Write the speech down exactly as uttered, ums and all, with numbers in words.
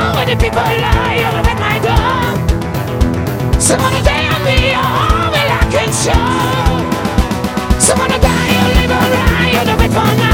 when the people lie, you at my door. Some wanna die on me, all that I can show. Some wanna die, you live around, you do it for now.